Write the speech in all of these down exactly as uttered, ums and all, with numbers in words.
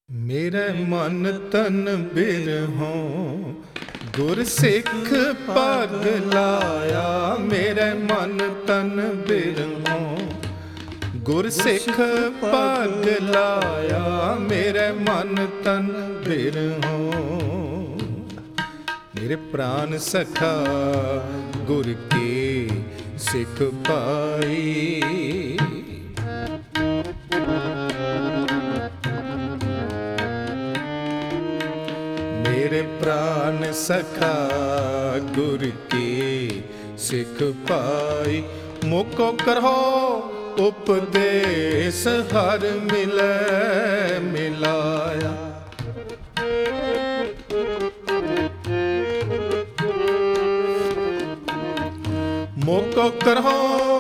मेरे मन तन बिरहों गुर सिख पग लाया। मेरे मन तन बिरहों गुर सिख पग लाया। मेरे मन तन बिरहों मेरे प्राण सखा गुर के सिख पाई। मेरे प्राण सखा गुर के सिख पाई। मुको करहो उपदेश हर मिलै मिलाया। मुको करहो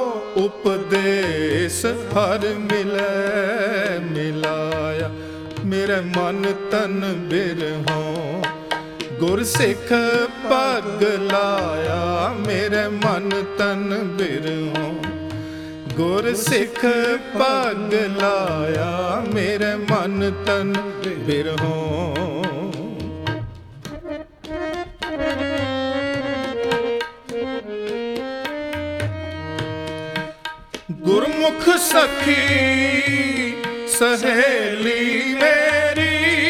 उपदेश हर मिलै मिलाया। मेरे मन तन बिरहों गुर सिख पग लाया। मेरे मन तन बिरहों गुर सिख पग लाया। मेरे मन तन बिरहों गुरमुख सखी सहेली मेरी।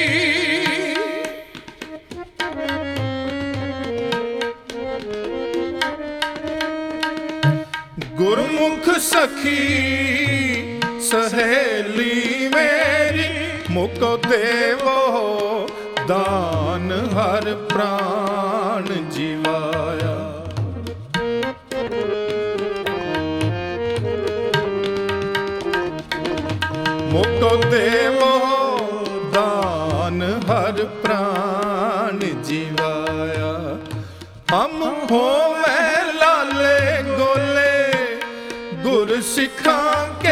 गुरमुख सखी सहेली मेरी। मुको देवो दान हर प्राण जीवाया। मुको देवो दान हर प्राण जीवाया। हम होवे लाले गोले गुर सिखा के।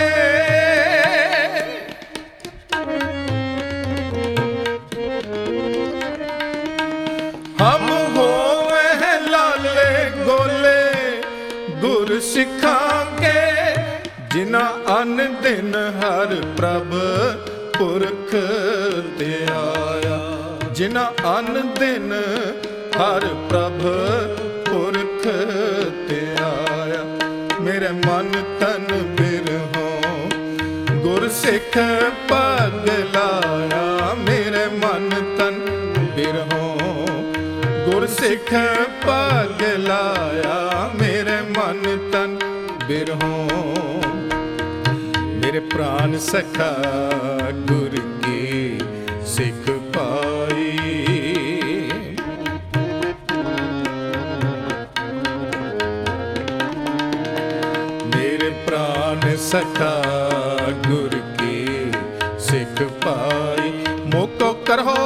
हम होवे लाले गोले गुर सिखा के। जिना अन दिन हर प्रभ पुरख ते आया। जिना अन दिन हर प्रभ पुरख ते आया। मेरे मन तन बिरहों गुर सिख पग लाया। मेरे मन तन बिरहों गुर सिख पग लाया। मेरे मन तन बिरहों मेरे प्राण सखा गुर के सिख पाई। मेरे प्राण सखा गुर के सिख पाई। मुको करहो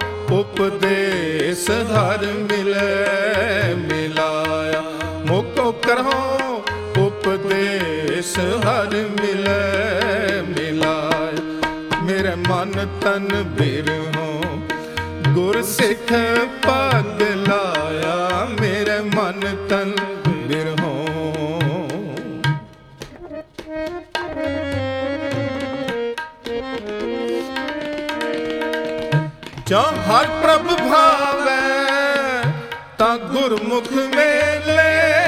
उपदेश हर मिलै मिलाया। मुको करहो उपदेश हर मिलै मिलाया। मेरे मन तन बिरहों गुर सिख पग लाया। मेरे मन तन बिरहों जो हर प्रभ भावै ता गुरमुख मेले।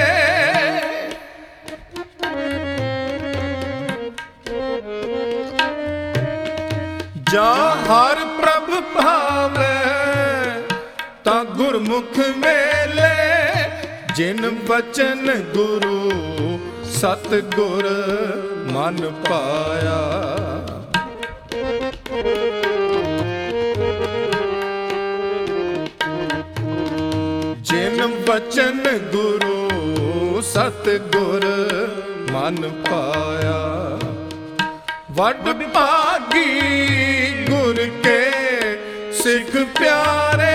जा हर प्रभ भावै ता गुरमुख मेले। जिन बचन गुरु सतगुर मन पाया। जिन बचन गुरु सतगुर मन पाया। वड भागी गुर के सिख प्यारे।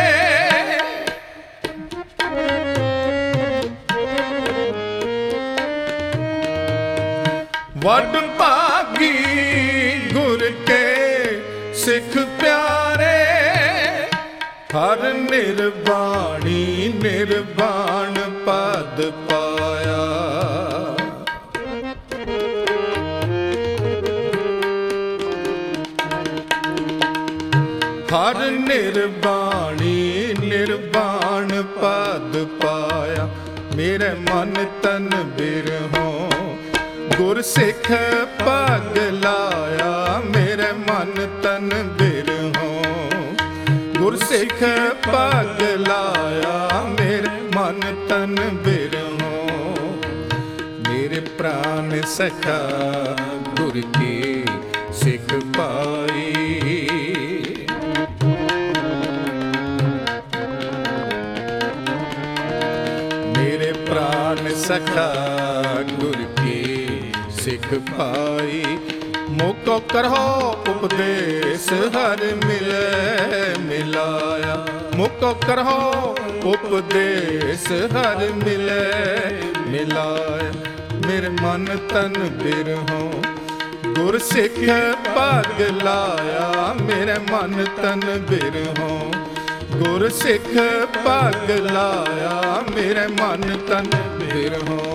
वड भागी गुर के सिख प्यारे। हर निर्वाणी निर्वाण पद पाया। ਹਰ ਨਿਰਬਾਣੀ ਨਿਰਬਾਣ ਪਦ ਪਾਇਆ, ਮੇਰੇ ਮਨ ਤਨ ਬਿਰਹੋਂ ਗੁਰ ਸਿੱਖ ਪਗ ਲਾਇਆ, ਮੇਰੇ ਮਨ ਤਨ ਬਿਰਹੋਂ ਗੁਰ ਸਿੱਖ ਪਗ ਲਾਇਆ, ਮੇਰੇ ਮਨ ਤਨ ਬਿਰਹੋਂ। ਮੇਰੇ ਪ੍ਰਾਨ ਸਖਾ ਗੁਰ ਕੀ ਸਿੱਖ ਪਾਈ, ਮੇਰੇ ਪ੍ਰਾਨ ਸਖਾ ਗੁਰ ਕੀ ਸਿੱਖ ਪਾਈ। ਮੋਕੋ ਕਰੋ ਉਪਦੇਸ ਹਰ ਮਿਲੇ ਮਿਲਾਇਆ, ਮੋਕੋ ਕਰੋ ਉਪਦੇਸ ਹਰ ਮਿਲੇ ਮਿਲਾਇਆ, ਮੇਰੇ ਮਨ ਤਨ ਬਿਰਹੋਂ ਗੁਰ ਸਿੱਖ ਪਗ ਲਾਇਆ, ਮੇਰੇ ਮਨ ਤਨ ਬਿਰਹੋਂ ਗੁਰ ਸਿੱਖ ਪਗ ਲਾਇਆ, ਮੇਰੇ ਮਨ ਤਨ ਬਿਰਹੋਂ।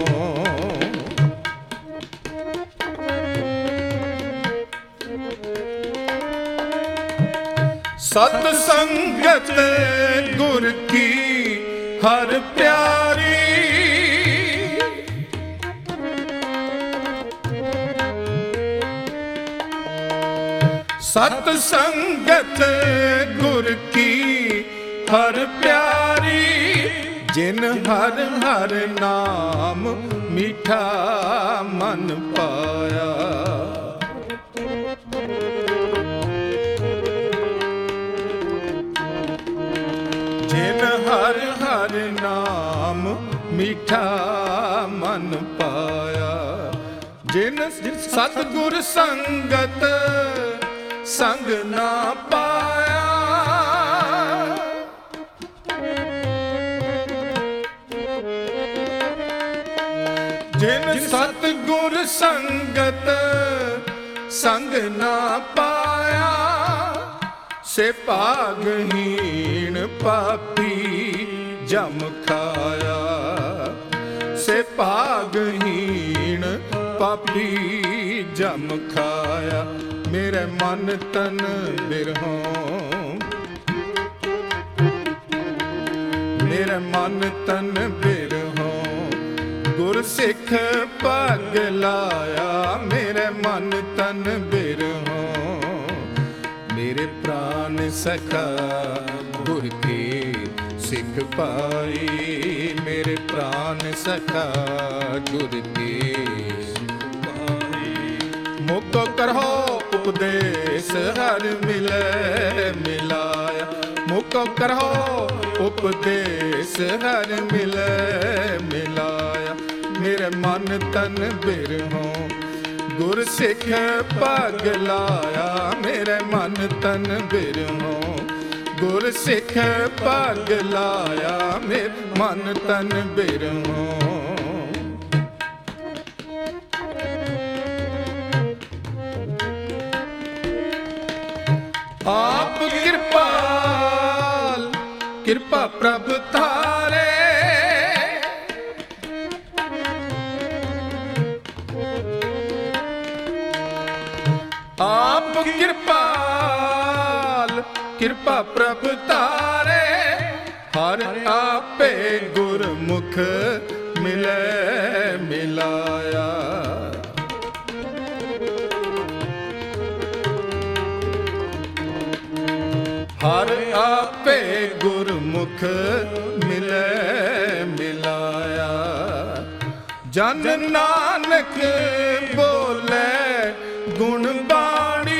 ਸਤ ਸੰਗਤ ਗੁਰ ਕੀ ਹਰ ਪਿਆਰੀ, ਸਤ ਸੰਗਤ ਗੁਰ ਕੀ ਹਰ ਪਿਆਰੀ, ਜਿਨ ਹਰ ਹਰ ਨਾਮ ਮੀਠਾ ਮਨ ਪਾਇਆ, ਜਿਨ ਹਰ ਹਰ ਨਾਮ ਮੀਠਾ ਮਨ ਪਾਇਆ, ਜਿਨ ਸਤਿਗੁਰ ਸੰਗਤ ਸੰਗ ਨਾ ਪਾਇਆ, ਜਿਨ ਸਤਿਗੁਰ ਸੰਗਤ ਸੰਗ ਨਾ ਪਾਇਆ, ਸੇ ਭਾਗਹੀਣ ਪਾਪੀ ਜਮ ਖਾਇਆ, ਸੇ ਭਾਗਹੀਣ ਪਾਪੀ ਜਮ ਖਾਇਆ, ਮੇਰੇ ਮਨ ਤਨ ਬਿਰਹੋਂ ਮੇਰੇ ਮਨ ਤਨ ਬਿਰਹੋਂ ਗੁਰ ਸਿੱਖ ਪਗ ਲਾਇਆ, ਮੇਰੇ ਮਨ ਤਨ ਬਿਰਹੋਂ। ਮੇਰੇ ਪ੍ਰਾਨ ਸਖਾ ਗੁਰ ਕੀ ਸਿੱਖ ਪਾਈ, ਮੇਰੇ ਪ੍ਰਾਨ ਸਖਾ ਗੁਰ ਕੀ ਮੁਕੋ ਕਰੋ ਉਪਦੇਸ ਹਰ ਮਿਲੇ ਮਿਲਾਇਆ, ਮੁਕੋ ਕਰੋ ਉਪਦੇਸ ਹਰ ਮਿਲੇ ਮਿਲਾਇਆ, ਮੇਰੇ ਮਨ ਤਨ ਬਿਰਹੋਂ ਗੁਰ ਸਿੱਖ ਪਗ ਲਾਇਆ, ਮੇਰੇ ਮਨ ਤਨ ਬਿਰਹੋਂ ਗੁਰ ਸਿੱਖ ਪਗ ਲਾਇਆ, ਮੇਰੇ ਮਨ ਤਨ ਬਿਰਹੋਂ। ਆਪ ਕਿਰਪਾਲ ਕਿਰਪਾ ਪ੍ਰਭ ਧਾਰੇ, ਆਪ ਕਿਰਪਾਲ ਕਿਰਪਾ ਪ੍ਰਭ ਧਾਰੇ, ਹਰ ਆਪੇ ਗੁਰਮੁਖ ਮਿਲੇ ਮਿਲਾਇਆ, ਹਰ ਆਪੇ ਗੁਰਮੁਖ ਮਿਲੇ ਮਿਲਾਇਆ, ਜਨ ਨਾਨਕ ਬੋਲੇ ਗੁਣ ਬਾਣੀ,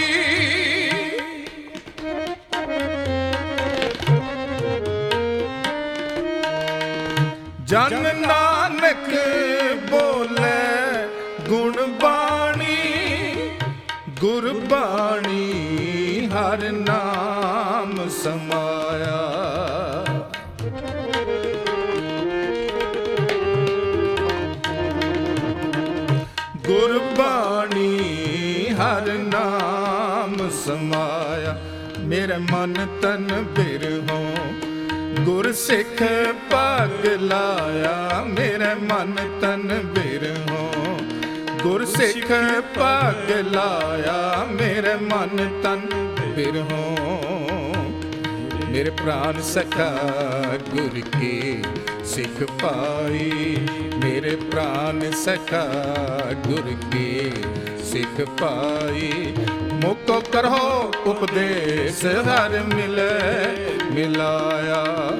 ਜਨ ਨਾਨਕ ਬੋਲੇ ਗੁਣ ਬਾਣੀ, ਗੁਰਬਾਣੀ ਹਰ ਨਾਮ ਸਮਾਇਆ, ਗੁਰਬਾਣੀ ਹਰ ਨਾਮ ਸਮਾਇਆ, ਮੇਰੇ ਮਨ ਤਨ ਬਿਰਹੋਂ ਗੁਰ ਸਿੱਖ ਪਗ ਲਾਇਆ, ਮੇਰੇ ਮਨ ਤਨ ਬਿਰਹੋਂ ਗੁਰ ਸਿੱਖ ਪਗ ਲਾਇਆ, ਮੇਰੇ ਮਨ ਤਨ ਬਿਰਹੋਂ। ਮੇਰੇ ਪ੍ਰਾਨ ਸਖਾ ਗੁਰ ਕੀ ਸਿੱਖ ਪਾਈ। ਮੇਰੇ ਪ੍ਰਾਨ ਸਖਾ ਗੁਰ ਕੀ ਸਿੱਖ ਪਾਈ। ਮੁਕੋ ਕਰੋ ਉਪਦੇਸ ਹਰ ਮਿਲੇ ਮਿਲਾਇਆ।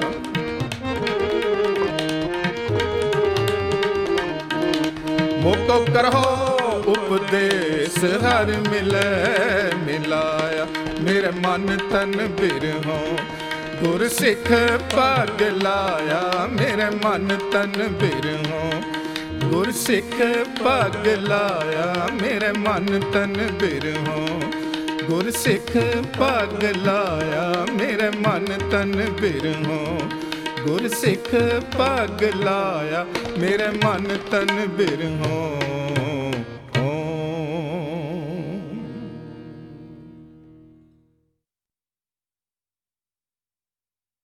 ਮੁਕੋ ਕਰੋ ਉਪਦੇਸ ਹਰ ਮਿਲੇ ਮਿਲਾਇਆ। ਮੇਰੇ ਮਨ ਤਨ ਬਿਰਹੋ ਗੁਰ ਸਿੱਖ ਪਗ ਲਾਇਆ। ਮੇਰੇ ਮਨ ਤਨ ਬਿਰਹੋ ਗੁਰ ਸਿੱਖ ਪਗ ਲਾਇਆ। ਮੇਰੇ ਮਨ ਤਨ ਬਿਰਹੋ ਗੁਰ ਸਿੱਖ ਪਗ ਲਾਇਆ। ਮੇਰੇ ਮਨ ਤਨ ਬਿਰਹੋ ਗੁਰ ਸਿੱਖ ਪਗ ਲਾਇਆ। ਮੇਰੇ ਮਨ ਤਨ ਬਿਰਹੋ